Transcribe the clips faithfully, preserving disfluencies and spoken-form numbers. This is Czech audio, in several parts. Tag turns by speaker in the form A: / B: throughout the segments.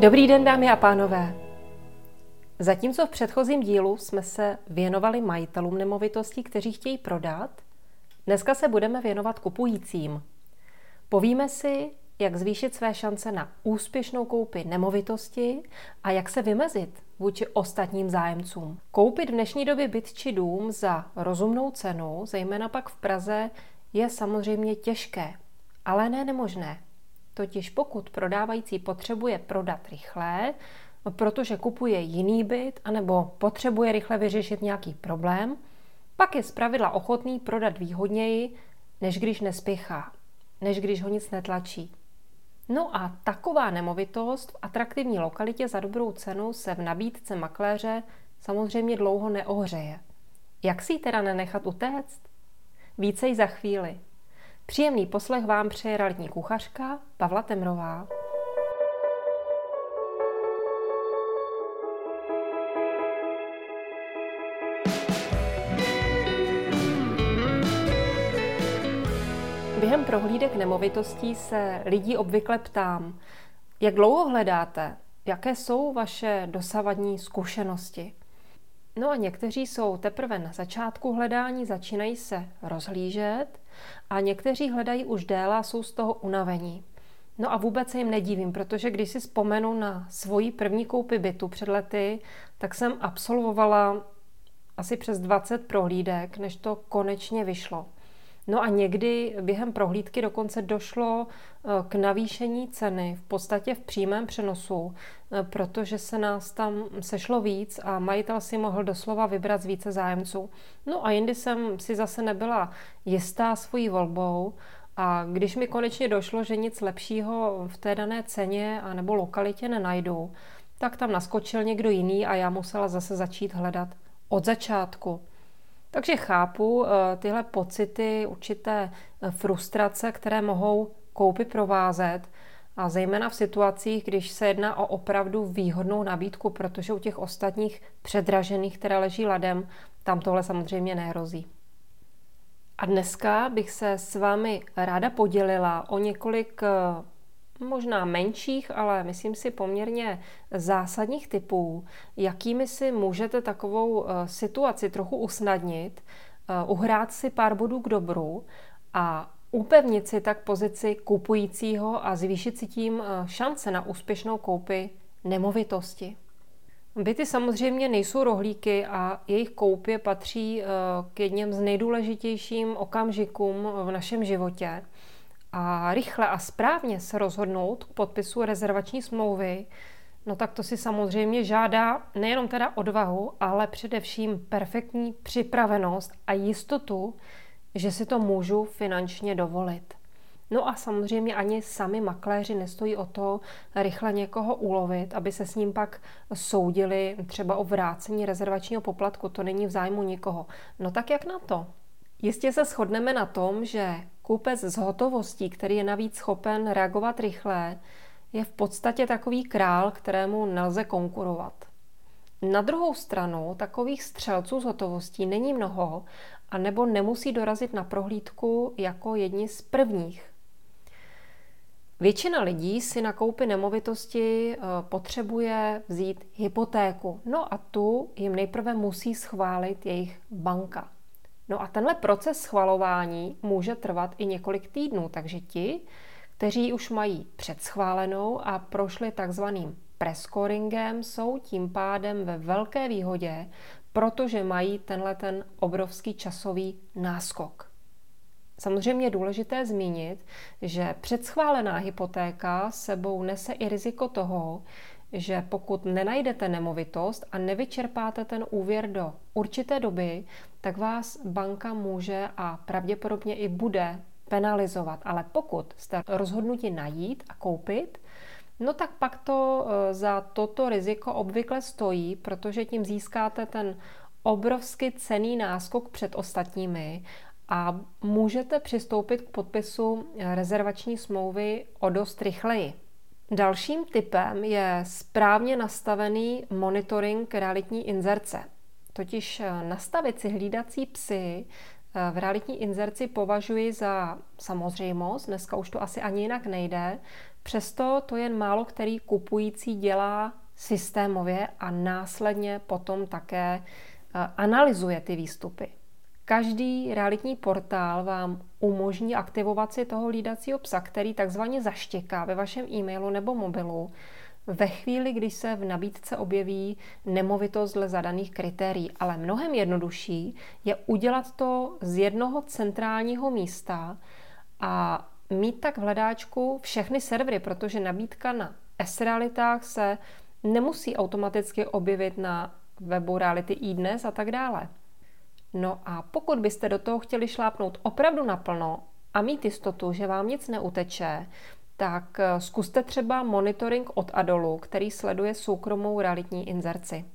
A: Dobrý den, dámy a pánové. Zatímco v předchozím dílu jsme se věnovali majitelům nemovitostí, kteří chtějí prodat, dneska se budeme věnovat kupujícím. Povíme si, jak zvýšit své šance na úspěšnou koupi nemovitosti a jak se vymezit vůči ostatním zájemcům. Koupit v dnešní době byt či dům za rozumnou cenu, zejména pak v Praze, je samozřejmě těžké, ale ne nemožné. Totiž pokud prodávající potřebuje prodat rychle, protože kupuje jiný byt anebo potřebuje rychle vyřešit nějaký problém, pak je zpravidla ochotný prodat výhodněji, než když nespěchá, než když ho nic netlačí. No a taková nemovitost v atraktivní lokalitě za dobrou cenu se v nabídce makléře samozřejmě dlouho neohřeje. Jak si ji teda nenechat utéct? Více jí za chvíli. Příjemný poslech vám přeje realitní kuchařka Pavla Temrová. Během prohlídek nemovitostí se lidí obvykle ptám, jak dlouho hledáte, jaké jsou vaše dosavadní zkušenosti. No a někteří jsou teprve na začátku hledání, začínají se rozhlížet a někteří hledají už déle a jsou z toho unavení. No a vůbec se jim nedivím, protože když si vzpomenu na svoji první koupi bytu před lety, tak jsem absolvovala asi přes dvacet prohlídek, než to konečně vyšlo. No a někdy během prohlídky dokonce došlo k navýšení ceny, v podstatě v přímém přenosu, protože se nás tam sešlo víc a majitel si mohl doslova vybrat z více zájemců. No a jindy jsem si zase nebyla jistá svojí volbou a když mi konečně došlo, že nic lepšího v té dané ceně a nebo lokalitě nenajdu, tak tam naskočil někdo jiný a já musela zase začít hledat od začátku. Takže chápu tyhle pocity, určité frustrace, které mohou koupi provázet a zejména v situacích, když se jedná o opravdu výhodnou nabídku, protože u těch ostatních předražených, které leží ladem, tam tohle samozřejmě nehrozí. A dneska bych se s vámi ráda podělila o několik možná menších, ale myslím si poměrně zásadních typů, jakými si můžete takovou situaci trochu usnadnit, uhrát si pár bodů k dobru a upevnit si tak pozici kupujícího a zvýšit si tím šance na úspěšnou koupi nemovitosti. Byty samozřejmě nejsou rohlíky a jejich koupě patří k jedním z nejdůležitějším okamžikům v našem životě. A rychle a správně se rozhodnout k podpisu rezervační smlouvy, no tak to si samozřejmě žádá nejenom teda odvahu, ale především perfektní připravenost a jistotu, že si to můžu finančně dovolit. No a samozřejmě ani sami makléři nestojí o to rychle někoho ulovit, aby se s ním pak soudili třeba o vrácení rezervačního poplatku. To není v zájmu nikoho. No tak jak na to? Jistě se shodneme na tom, že kupec s hotovostí, který je navíc schopen reagovat rychle, je v podstatě takový král, kterému nelze konkurovat. Na druhou stranu takových střelců s hotovostí není mnoho a nebo nemusí dorazit na prohlídku jako jedni z prvních. Většina lidí si na koupi nemovitosti potřebuje vzít hypotéku, no a tu jim nejprve musí schválit jejich banka. No a tenhle proces schvalování může trvat i několik týdnů, takže ti, kteří už mají předschválenou a prošli takzvaným prescoringem, jsou tím pádem ve velké výhodě, protože mají tenhle ten obrovský časový náskok. Samozřejmě je důležité zmínit, že předschválená hypotéka sebou nese i riziko toho, že pokud nenajdete nemovitost a nevyčerpáte ten úvěr do určité doby, tak vás banka může a pravděpodobně i bude penalizovat. Ale pokud jste rozhodnuti najít a koupit, no tak pak to za toto riziko obvykle stojí, protože tím získáte ten obrovsky cenný náskok před ostatními a můžete přistoupit k podpisu rezervační smlouvy o dost rychleji. Dalším typem je správně nastavený monitoring realitní inzerce. Totiž nastavit si hlídací psy v realitní inzerci považuji za samozřejmost, dneska už to asi ani jinak nejde, přesto to jen málo který kupující dělá systémově a následně potom také analyzuje ty výstupy. Každý realitní portál vám umožní aktivovat si toho hlídacího psa, který takzvaně zaštěká ve vašem e-mailu nebo mobilu ve chvíli, kdy se v nabídce objeví nemovitost dle zadaných kritérií. Ale mnohem jednodušší je udělat to z jednoho centrálního místa a mít tak v hledáčku všechny servery, protože nabídka na S-realitách se nemusí automaticky objevit na webu Reality iDnes a tak dále. No a pokud byste do toho chtěli šlápnout opravdu naplno a mít jistotu, že vám nic neuteče, tak zkuste třeba monitoring od Adolu, který sleduje soukromou realitní inzerci.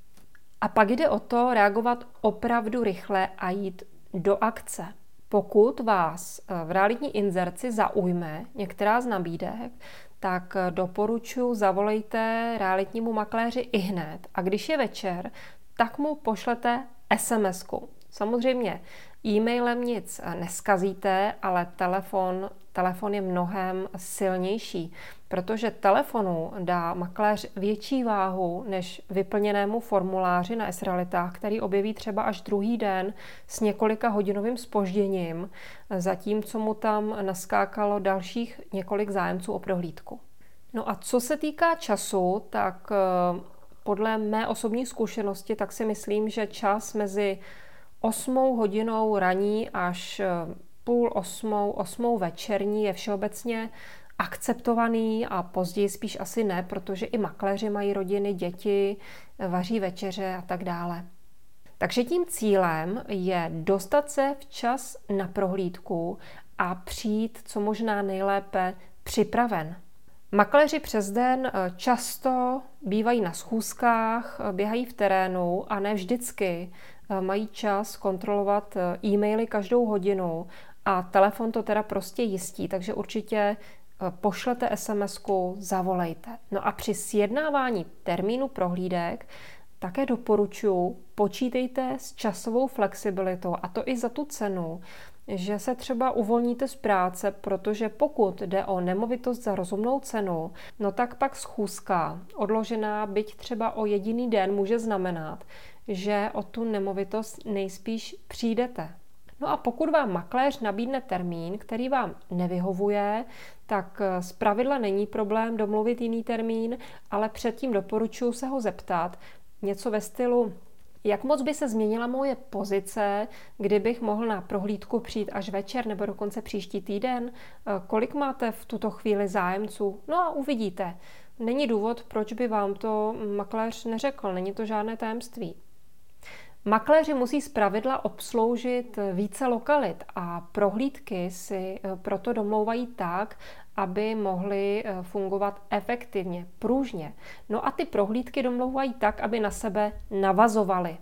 A: A pak jde o to reagovat opravdu rychle a jít do akce. Pokud vás v realitní inzerci zaujme některá z nabídek, tak doporučuji zavolejte realitnímu makléři ihned a když je večer, tak mu pošlete es em esku. Samozřejmě e-mailem nic neskazíte, ale telefon, telefon je mnohem silnější, protože telefonu dá makléř větší váhu než vyplněnému formuláři na S-realitách, který objeví třeba až druhý den s několika hodinovým zpožděním, zatímco mu tam naskákalo dalších několik zájemců o prohlídku. No a co se týká času, tak podle mé osobní zkušenosti, tak si myslím, že čas mezi osmou hodinou raní až půl osmou, osmou večerní je všeobecně akceptovaný a později spíš asi ne, protože i makléři mají rodiny, děti, vaří večeře a tak dále. Takže tím cílem je dostat se včas na prohlídku a přijít co možná nejlépe připraven. Makléři přes den často bývají na schůzkách, běhají v terénu a ne vždycky mají čas kontrolovat e-maily každou hodinu a telefon to teda prostě jistí, takže určitě pošlete es em esku, zavolejte. No a při sjednávání termínu prohlídek také doporučuji, počítejte s časovou flexibilitou a to i za tu cenu, že se třeba uvolníte z práce, protože pokud jde o nemovitost za rozumnou cenu, no tak pak schůzka odložená byť třeba o jediný den může znamenat, že o tu nemovitost nejspíš přijdete. No a pokud vám makléř nabídne termín, který vám nevyhovuje, tak zpravidla není problém domluvit jiný termín, ale předtím doporučuji se ho zeptat. Něco ve stylu, jak moc by se změnila moje pozice, kdybych mohl na prohlídku přijít až večer nebo dokonce příští týden? Kolik máte v tuto chvíli zájemců? No a uvidíte. Není důvod, proč by vám to makléř neřekl, není to žádné tajemství. Makléři musí zpravidla obsloužit více lokalit a prohlídky si proto domlouvají tak, aby mohly fungovat efektivně, pružně. No a ty prohlídky domlouvají tak, aby na sebe navazovaly.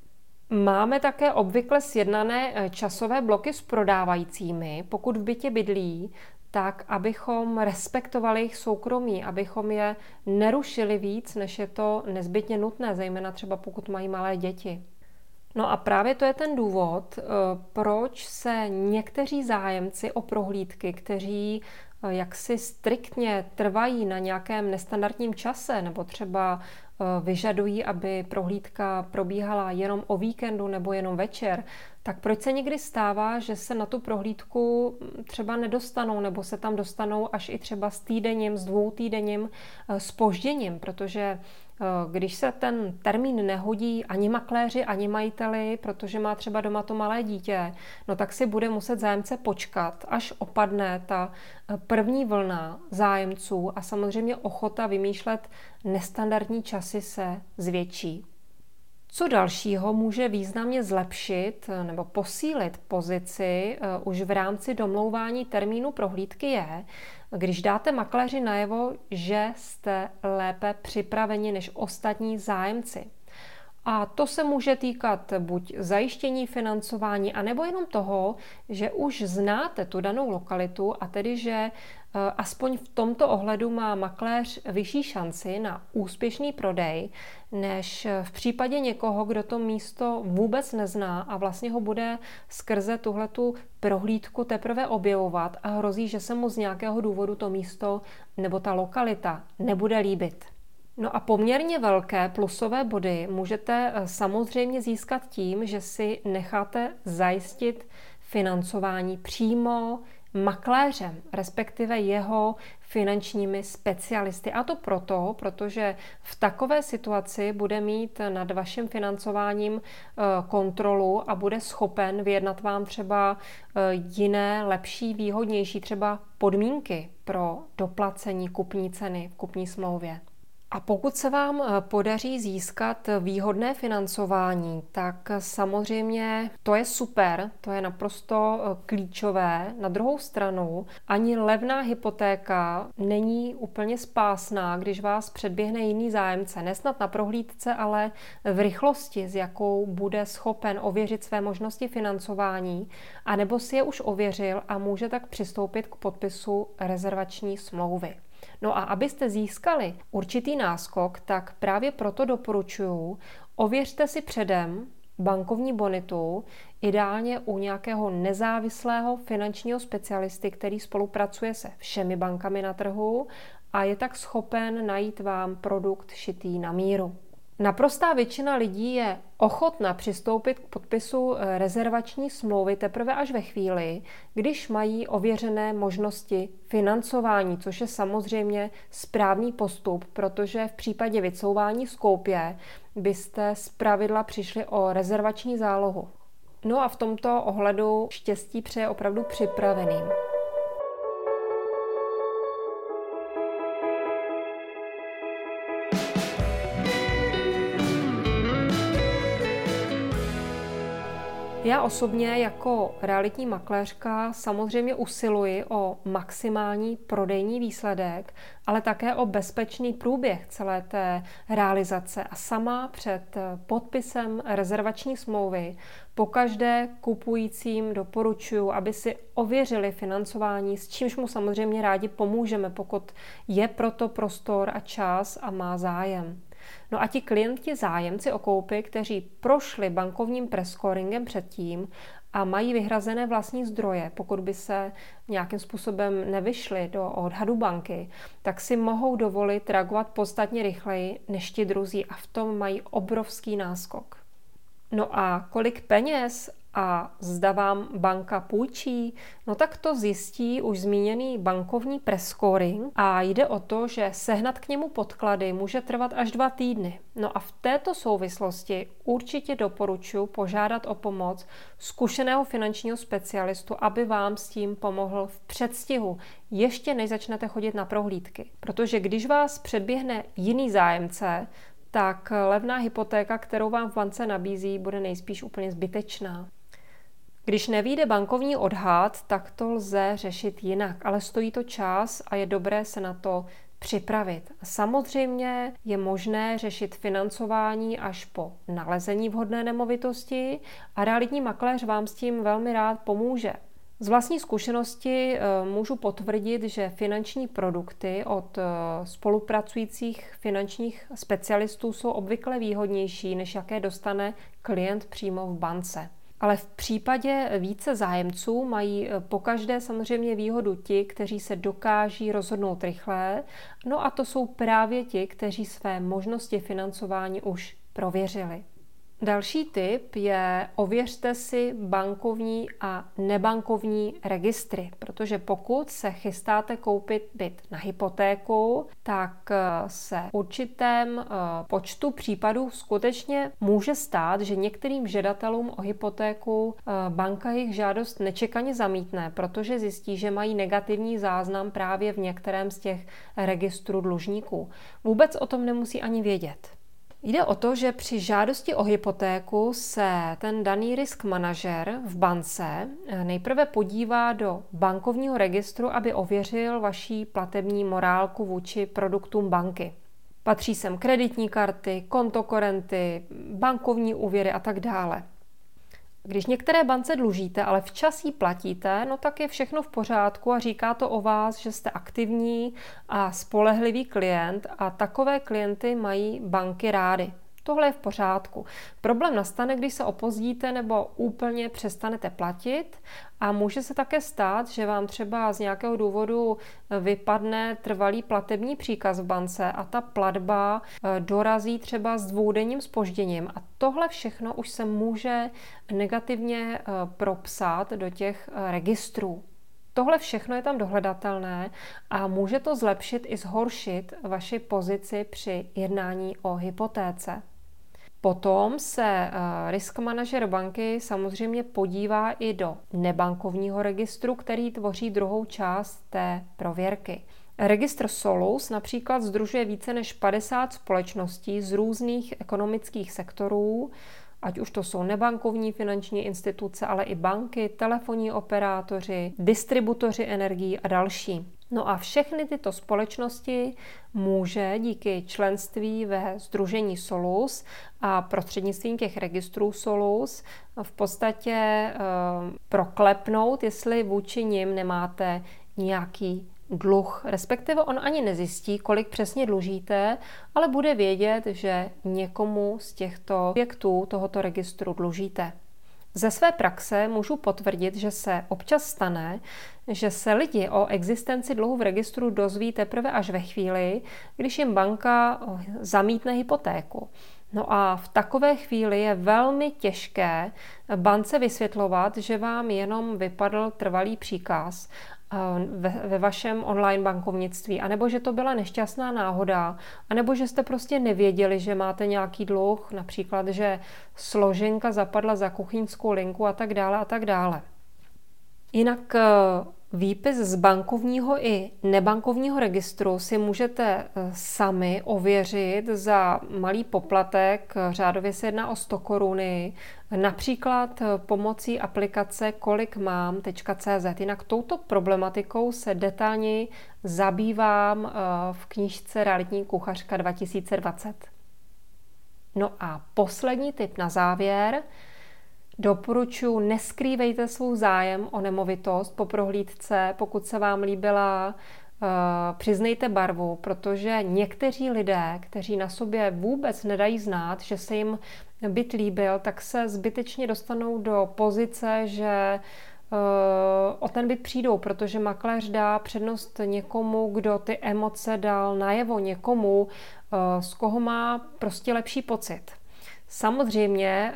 A: Máme také obvykle sjednané časové bloky s prodávajícími, pokud v bytě bydlí, tak abychom respektovali jejich soukromí, abychom je nerušili víc, než je to nezbytně nutné, zejména třeba pokud mají malé děti. No a právě to je ten důvod, proč se někteří zájemci o prohlídky, kteří jaksi striktně trvají na nějakém nestandardním čase nebo třeba vyžadují, aby prohlídka probíhala jenom o víkendu nebo jenom večer, tak proč se někdy stává, že se na tu prohlídku třeba nedostanou nebo se tam dostanou až i třeba s týdenním, s dvoutýdenním zpožděním, protože když se ten termín nehodí ani makléři, ani majiteli, protože má třeba doma to malé dítě, no tak si bude muset zájemce počkat, až opadne ta první vlna zájemců a samozřejmě ochota vymýšlet nestandardní časy se zvětší. Co dalšího může významně zlepšit nebo posílit pozici už v rámci domlouvání termínu prohlídky je, když dáte makléři najevo, že jste lépe připraveni než ostatní zájemci. A to se může týkat buď zajištění financování, anebo jenom toho, že už znáte tu danou lokalitu a tedy, že aspoň v tomto ohledu má makléř vyšší šanci na úspěšný prodej, než v případě někoho, kdo to místo vůbec nezná a vlastně ho bude skrze tuhletu prohlídku teprve objevovat a hrozí, že se mu z nějakého důvodu to místo nebo ta lokalita nebude líbit. No a poměrně velké plusové body můžete samozřejmě získat tím, že si necháte zajistit financování přímo makléřem, respektive jeho finančními specialisty. A to proto, protože v takové situaci bude mít nad vaším financováním kontrolu a bude schopen vyjednat vám třeba jiné, lepší, výhodnější třeba podmínky pro doplacení kupní ceny v kupní smlouvě. A pokud se vám podaří získat výhodné financování, tak samozřejmě to je super, to je naprosto klíčové. Na druhou stranu ani levná hypotéka není úplně spásná, když vás předběhne jiný zájemce. Nesnad na prohlídce, ale v rychlosti, s jakou bude schopen ověřit své možnosti financování, anebo si je už ověřil a může tak přistoupit k podpisu rezervační smlouvy. No a abyste získali určitý náskok, tak právě proto doporučuji, ověřte si předem bankovní bonitu, ideálně u nějakého nezávislého finančního specialisty, který spolupracuje se všemi bankami na trhu a je tak schopen najít vám produkt šitý na míru. Naprostá většina lidí je ochotna přistoupit k podpisu rezervační smlouvy teprve až ve chvíli, když mají ověřené možnosti financování, což je samozřejmě správný postup, protože v případě vycouvání z koupě byste zpravidla přišli o rezervační zálohu. No a v tomto ohledu štěstí přeje opravdu připraveným. Já osobně jako realitní makléřka samozřejmě usiluji o maximální prodejní výsledek, ale také o bezpečný průběh celé té realizace a sama před podpisem rezervační smlouvy pokaždé kupujícím doporučuji, aby si ověřili financování, s čímž mu samozřejmě rádi pomůžeme, pokud je proto prostor a čas a má zájem. No a ti klienti zájemci o koupy, kteří prošli bankovním prescoringem předtím a mají vyhrazené vlastní zdroje, pokud by se nějakým způsobem nevyšli do odhadu banky, tak si mohou dovolit reagovat podstatně rychleji než ti druzí a v tom mají obrovský náskok. No a kolik peněz a zda vám banka půjčí, no tak to zjistí už zmíněný bankovní prescoring a jde o to, že sehnat k němu podklady může trvat až dva týdny. No a v této souvislosti určitě doporučuji požádat o pomoc zkušeného finančního specialistu, aby vám s tím pomohl v předstihu, ještě než začnete chodit na prohlídky. Protože když vás předběhne jiný zájemce, tak levná hypotéka, kterou vám v bance nabízí, bude nejspíš úplně zbytečná. Když nevyjde bankovní odhad, tak to lze řešit jinak, ale stojí to čas a je dobré se na to připravit. Samozřejmě je možné řešit financování až po nalezení vhodné nemovitosti a realitní makléř vám s tím velmi rád pomůže. Z vlastní zkušenosti můžu potvrdit, že finanční produkty od spolupracujících finančních specialistů jsou obvykle výhodnější, než jaké dostane klient přímo v bance. Ale v případě více zájemců mají pokaždé samozřejmě výhodu ti, kteří se dokáží rozhodnout rychle, no a to jsou právě ti, kteří své možnosti financování už prověřili. Další tip je ověřte si bankovní a nebankovní registry, protože pokud se chystáte koupit byt na hypotéku, tak se v určitém počtu případů skutečně může stát, že některým žadatelům o hypotéku banka jejich žádost nečekaně zamítne, protože zjistí, že mají negativní záznam právě v některém z těch registrů dlužníků. Vůbec o tom nemusí ani vědět. Jde o to, že při žádosti o hypotéku se ten daný risk manažer v bance nejprve podívá do bankovního registru, aby ověřil vaší platební morálku vůči produktům banky. Patří sem kreditní karty, kontokorenty, bankovní úvěry a tak dále. Když některé bance dlužíte, ale včas jí platíte, no tak je všechno v pořádku a říká to o vás, že jste aktivní a spolehlivý klient a takové klienty mají banky rády. Tohle je v pořádku. Problém nastane, když se opozdíte nebo úplně přestanete platit a může se také stát, že vám třeba z nějakého důvodu vypadne trvalý platební příkaz v bance a ta platba dorazí třeba s dvoudenním zpožděním. A tohle všechno už se může negativně propsat do těch registrů. Tohle všechno je tam dohledatelné a může to zlepšit i zhoršit vaši pozici při jednání o hypotéce. Potom se risk manažer banky samozřejmě podívá i do nebankovního registru, který tvoří druhou část té prověrky. Registr Solus například sdružuje více než padesát společností z různých ekonomických sektorů, ať už to jsou nebankovní finanční instituce, ale i banky, telefonní operátoři, distributoři energií a další. No a všechny tyto společnosti může díky členství ve sdružení Solus a prostřednictvím těch registrů Solus v podstatě e, proklepnout, jestli vůči nim nemáte nějaký dluh, respektive on ani nezjistí, kolik přesně dlužíte, ale bude vědět, že někomu z těchto objektů tohoto registru dlužíte. Ze své praxe můžu potvrdit, že se občas stane, že se lidi o existenci dluhu v registru dozví teprve až ve chvíli, když jim banka zamítne hypotéku. No a v takové chvíli je velmi těžké bance vysvětlovat, že vám jenom vypadl trvalý příkaz ve, ve vašem online bankovnictví, anebo že to byla nešťastná náhoda, anebo že jste prostě nevěděli, že máte nějaký dluh, například, že složenka zapadla za kuchyňskou linku a tak dále a tak dále. Jinak výpis z bankovního i nebankovního registru si můžete sami ověřit za malý poplatek, řádově se jedná o sto koruny, například pomocí aplikace kolik mám tečka cé zet. Jinak touto problematikou se detailně zabývám v knížce Realitní kuchařka dva tisíce dvacet. No a poslední tip na závěr. Doporučuji, neskrývejte svůj zájem o nemovitost po prohlídce, pokud se vám líbila, přiznejte barvu, protože někteří lidé, kteří na sobě vůbec nedají znát, že se jim byt líbil, tak se zbytečně dostanou do pozice, že o ten byt přijdou, protože makléř dá přednost někomu, kdo ty emoce dal najevo, někomu, z koho má prostě lepší pocit. Samozřejmě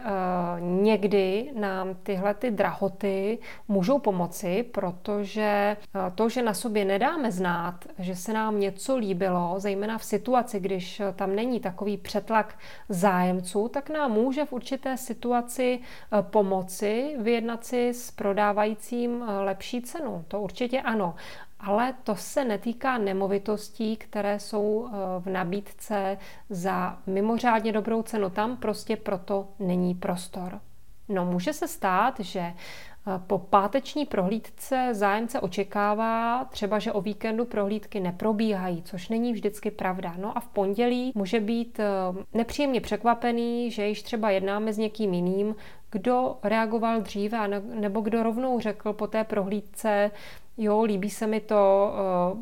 A: někdy nám tyhle ty drahoty můžou pomoci, protože to, že na sobě nedáme znát, že se nám něco líbilo, zejména v situaci, když tam není takový přetlak zájemců, tak nám může v určité situaci pomoci vyjednat si s prodávajícím lepší cenu. To určitě ano. Ale to se netýká nemovitostí, které jsou v nabídce za mimořádně dobrou cenu. Tam prostě proto není prostor. No, může se stát, že po páteční prohlídce zájemce očekává třeba, že o víkendu prohlídky neprobíhají, což není vždycky pravda. No a v pondělí může být nepříjemně překvapený, že již třeba jednáme s někým jiným, kdo reagoval dříve, nebo kdo rovnou řekl po té prohlídce, jo, líbí se mi to,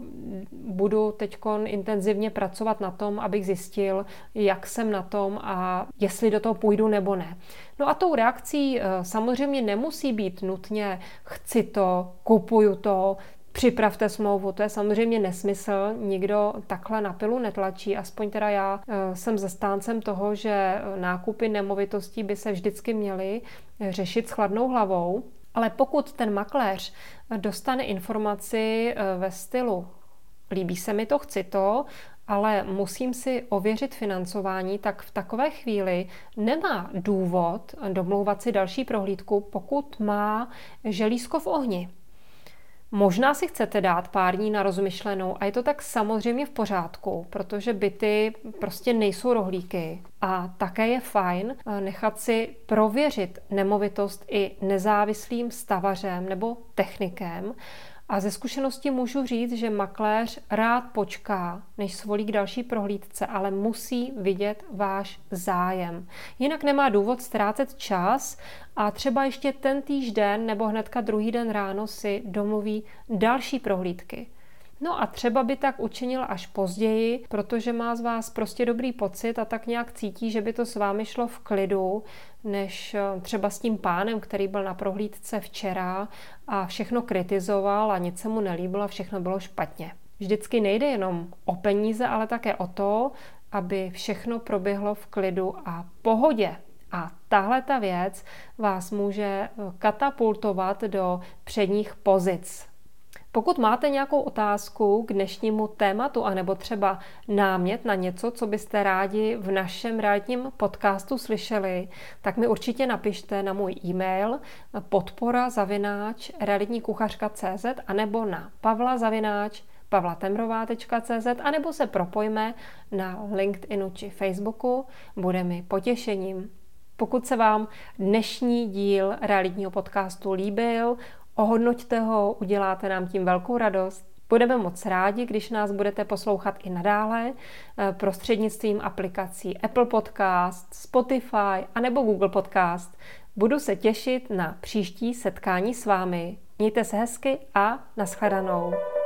A: budu teďkon intenzivně pracovat na tom, abych zjistil, jak jsem na tom a jestli do toho půjdu nebo ne. No a tou reakcí samozřejmě nemusí být nutně chci to, kupuju to, připravte smlouvu, to je samozřejmě nesmysl, nikdo takhle na pilu netlačí, aspoň teda já jsem zastáncem toho, že nákupy nemovitostí by se vždycky měly řešit s chladnou hlavou. Ale pokud ten makléř dostane informaci ve stylu líbí se mi to, chci to, ale musím si ověřit financování, tak v takové chvíli nemá důvod domlouvat si další prohlídku, pokud má želízko v ohni. Možná si chcete dát pár dní na rozmyšlenou a je to tak samozřejmě v pořádku, protože byty prostě nejsou rohlíky. A také je fajn nechat si prověřit nemovitost i nezávislým stavařem nebo technikem A ze zkušenosti můžu říct, že makléř rád počká, než svolí k další prohlídce, ale musí vidět váš zájem. Jinak nemá důvod ztrácet čas a třeba ještě ten týž den nebo hnedka druhý den ráno si domluví další prohlídky. No a třeba by tak učinil až později, protože má z vás prostě dobrý pocit a tak nějak cítí, že by to s vámi šlo v klidu, než třeba s tím pánem, který byl na prohlídce včera a všechno kritizoval a nic se mu nelíbilo a všechno bylo špatně. Vždycky nejde jenom o peníze, ale také o to, aby všechno proběhlo v klidu a pohodě. A tahle ta věc vás může katapultovat do předních pozic. Pokud máte nějakou otázku k dnešnímu tématu anebo třeba námět na něco, co byste rádi v našem realitním podcastu slyšeli, tak mi určitě napište na můj e-mail podpora zavináč realitníkuchařka tečka cé zet anebo na pavla zavináč pavlatemrová tečka cé zet anebo se propojme na LinkedInu či Facebooku. Bude mi potěšením. Pokud se vám dnešní díl realitního podcastu líbil, ohodnoťte ho, uděláte nám tím velkou radost. Budeme moc rádi, když nás budete poslouchat i nadále prostřednictvím aplikací Apple Podcast, Spotify anebo Google Podcast. Budu se těšit na příští setkání s vámi. Mějte se hezky a nashledanou.